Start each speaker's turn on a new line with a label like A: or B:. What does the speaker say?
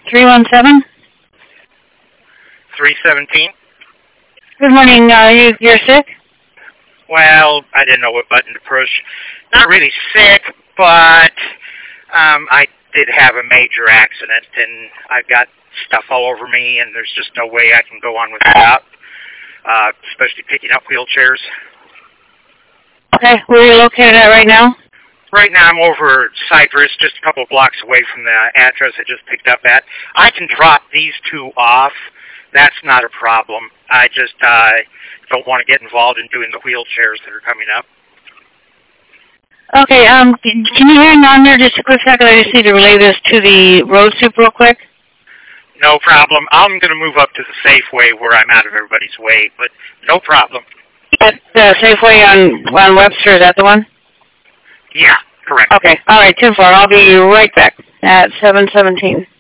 A: 317?
B: 317.
A: Good morning. You're sick?
B: Well, I didn't know what button to push. Not really sick, but I did have a major accident, and I've got stuff all over me, and there's just no way I can go on without, especially picking up wheelchairs.
A: Okay. Where are you located at right now?
B: Right now I'm over Cypress, just a couple of blocks away from the address I just picked up at. I can drop these two off. That's not a problem. I just don't want to get involved in doing the wheelchairs that are coming up.
A: Okay. Can you hang on there just a quick second? I just need to relay this to the road soup real quick.
B: No problem. I'm going to move up to the Safeway where I'm out of everybody's way, but no problem.
A: At the Safeway on Webster, is that the one?
B: Yeah, correct.
A: Okay. All right, 10-4. I'll be right back at 7:17.